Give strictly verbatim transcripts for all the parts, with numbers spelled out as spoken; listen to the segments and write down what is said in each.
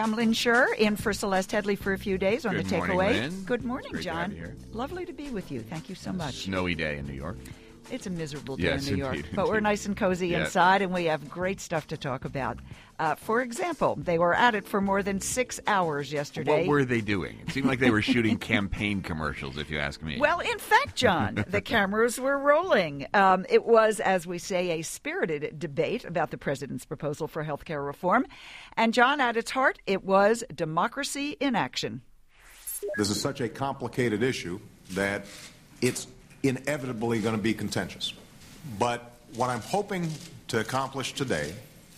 I'm Lynn Scher, in for Celeste Headley for a few days on Good The morning, Takeaway. Lynn. Good morning, Great to John. have you here. Lovely to be with you. Thank you so much. Snowy day in New York. It's a miserable day Yes, in New York, indeed, but we're indeed. nice and cozy Yeah. inside, and we have great stuff to talk about. Uh, for example, they were at it for more than six hours yesterday. What were they doing? It seemed like they were shooting campaign commercials, if you ask me. Well, in fact, John, the cameras were rolling. Um, it was, as we say, a spirited debate about the president's proposal for health care reform. And, John, at its heart, it was democracy in action. This is such a complicated issue that it's inevitably going to be contentious. But what I'm hoping to accomplish today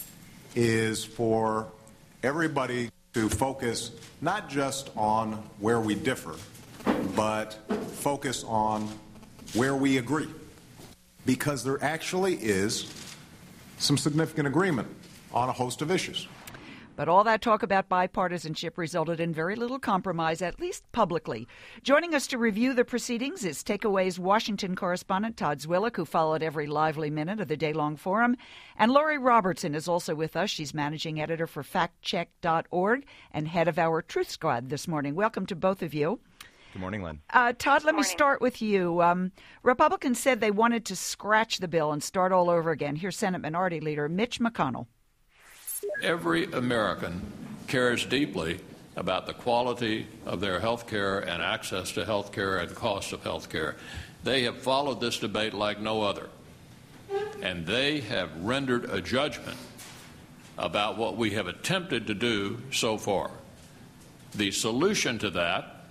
is for everybody to focus not just on where we differ, but focus on where we agree. Because there actually is some significant agreement on a host of issues. But all that talk about bipartisanship resulted in very little compromise, at least publicly. Joining us to review the proceedings is Takeaway's Washington correspondent Todd Zwillich, who followed every lively minute of the day-long forum. And Lori Robertson is also with us. She's managing editor for fact check dot org and head of our Truth Squad this morning. Welcome to both of you. Good morning, Len. Uh, Todd, let me morning. start with you. Um, Republicans said they wanted to scratch the bill and start all over again. Here's Senate Minority Leader Mitch McConnell. Every American cares deeply about the quality of their health care and access to health care and cost of health care. They have followed this debate like no other, and they have rendered a judgment about what we have attempted to do so far. The solution to that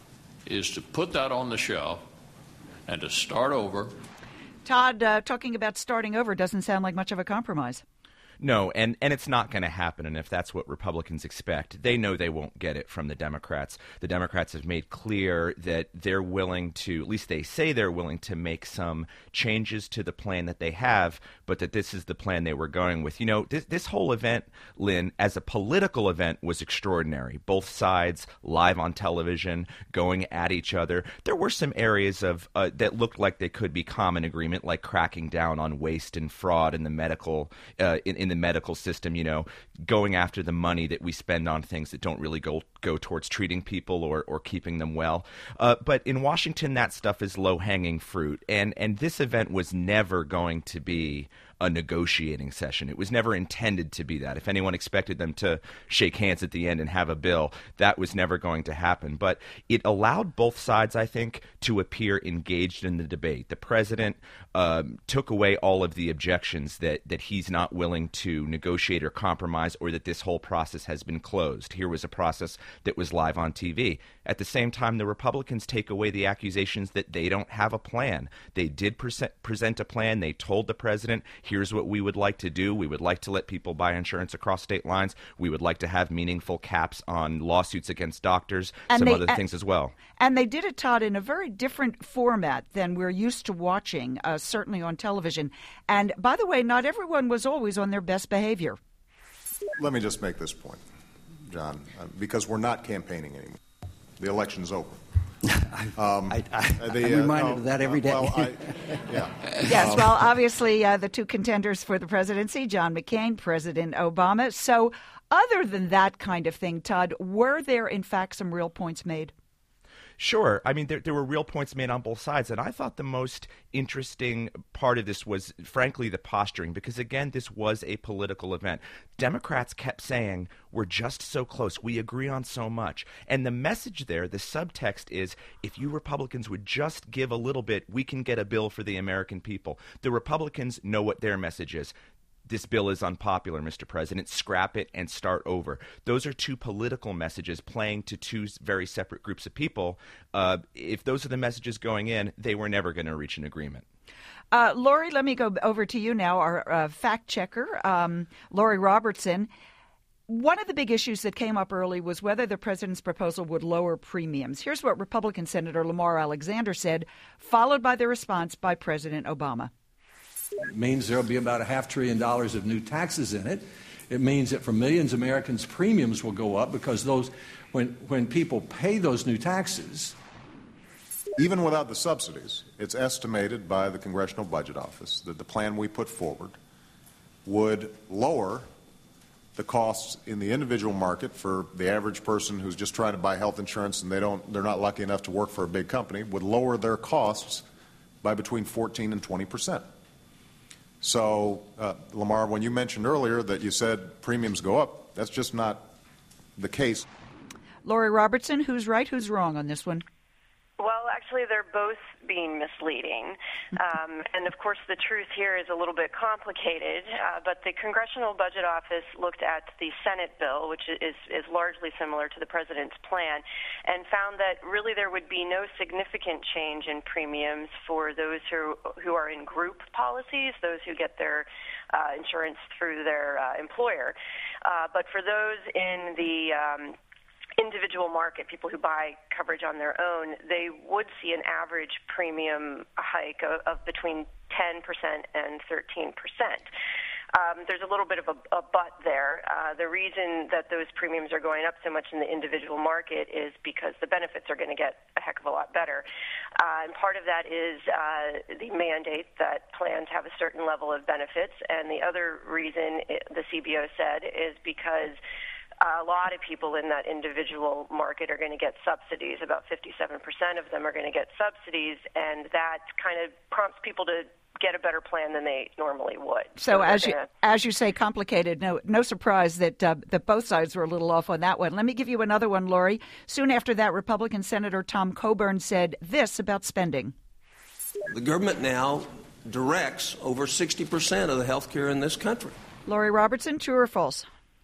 is to put that on the shelf and to start over. Todd, uh, talking about starting over doesn't sound like much of a compromise. No, and, and it's not going to happen, and if that's what Republicans expect, they know they won't get it from the Democrats. The Democrats have made clear that they're willing to, at least they say they're willing to make some changes to the plan that they have, but that this is the plan they were going with. You know, this, this whole event, Lynn, as a political event was extraordinary. Both sides live on television, going at each other. There were some areas of uh, that looked like they could be common agreement, like cracking down on waste and fraud in the medical uh, in, in the medical system, you know, going after the money that we spend on things that don't really go go towards treating people or, or keeping them well. Uh, but in Washington, that stuff is low-hanging fruit. And, and this event was never going to be a negotiating session. It was never intended to be that. If anyone expected them to shake hands at the end and have a bill, that was never going to happen. But it allowed both sides, I think, to appear engaged in the debate. The president um, took away all of the objections that, that he's not willing to negotiate or compromise, or that this whole process has been closed. Here was a process that was live on T V. At the same time, the Republicans take away the accusations that they don't have a plan. They did present, present a plan. They told the president, here's what we would like to do. We would like to let people buy insurance across state lines. We would like to have meaningful caps on lawsuits against doctors, And some they- other and- things as well. And they did it, Todd, in a very different format than we're used to watching, uh, certainly on television. And by the way, not everyone was always on their best behavior. Let me just make this point, John, uh, because we're not campaigning anymore. The election's over. Um, I, I, the, I'm uh, reminded no, of that every day. Well, I, yeah. Yes, well, obviously, uh, the two contenders for the presidency, John McCain, President Obama. So other than that kind of thing, Todd, were there, in fact, some real points made? Sure. I mean, there, there were real points made on both sides. And I thought the most interesting part of this was, frankly, the posturing, because, again, this was a political event. Democrats kept saying, we're just so close. We agree on so much. And the message there, the subtext is, if you Republicans would just give a little bit, we can get a bill for the American people. The Republicans know what their message is. This bill is unpopular, Mister President. Scrap it and start over. Those are two political messages playing to two very separate groups of people. Uh, if those are the messages going in, they were never going to reach an agreement. Uh, Lori, let me go over to you now, our uh, fact checker, um, Lori Robertson. One of the big issues that came up early was whether the president's proposal would lower premiums. Here's what Republican Senator Lamar Alexander said, followed by the response by President Obama. It means there will be about a half trillion dollars of new taxes in it. It means that for millions of Americans, premiums will go up because those, when, when people pay those new taxes. Even without the subsidies, it's estimated by the Congressional Budget Office that the plan we put forward would lower the costs in the individual market for the average person who's just trying to buy health insurance and they don't, they're not lucky enough to work for a big company, would lower their costs by between fourteen and twenty percent. So, uh, Lamar, when you mentioned earlier that you said premiums go up, that's just not the case. Lori Robertson, who's right, who's wrong on this one? Well, actually, they're both being misleading. Um, and, of course, the truth here is a little bit complicated. Uh, but the Congressional Budget Office looked at the Senate bill, which is, is largely similar to the president's plan, and found that really there would be no significant change in premiums for those who, who are in group policies, those who get their uh, insurance through their uh, employer. Uh, but for those in the um, individual market, people who buy coverage on their own, they would see an average premium hike of, of between ten percent and thirteen percent. Um, there's a little bit of a, a but there. Uh, the reason that those premiums are going up so much in the individual market is because the benefits are going to get a heck of a lot better. Uh, and part of that is uh, the mandate that plans have a certain level of benefits. And the other reason it, the C B O said is because a lot of people in that individual market are going to get subsidies. About fifty-seven percent of them are going to get subsidies, and that kind of prompts people to get a better plan than they normally would. So, so as you gonna... as you say, complicated. No, no surprise that uh, that both sides were a little off on that one. Let me give you another one, Lori. Soon after that, Republican Senator Tom Coburn said this about spending. The government now directs over sixty percent of the health care in this country. Lori Robertson, true or false?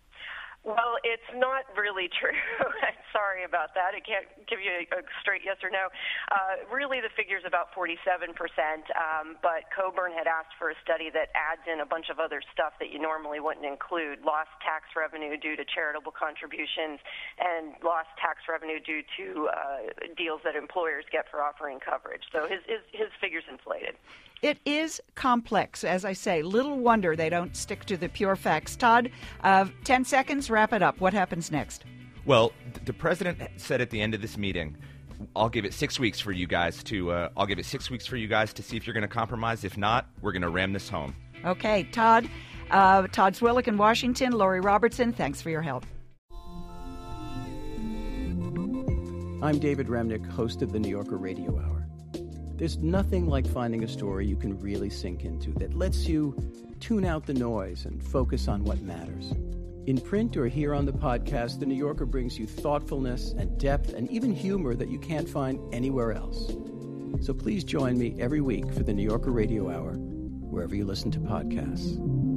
Well, it's not really true. I'm sorry about that. I can't give you a, a straight yes or no. Uh, really, the figure's about forty-seven percent, um, but Coburn had asked for a study that adds in a bunch of other stuff that you normally wouldn't include, lost tax revenue due to charitable contributions and lost tax revenue due to uh, deals that employers get for offering coverage. So his, his, his figure's inflated. It is complex, as I say. Little wonder they don't stick to the pure facts. Todd, uh, ten seconds, wrap it up. What happens next? Well, the president said at the end of this meeting, I'll give it six weeks for you guys to, uh, I'll give it six weeks for you guys to see if you're going to compromise. If not, we're going to ram this home. Okay, Todd, uh, Todd Zwillich in Washington, Lori Robertson, thanks for your help. I'm David Remnick, host of the New Yorker Radio Hour. There's nothing like finding a story you can really sink into that lets you tune out the noise and focus on what matters. In print or here on the podcast, The New Yorker brings you thoughtfulness and depth and even humor that you can't find anywhere else. So please join me every week for the New Yorker Radio Hour, wherever you listen to podcasts.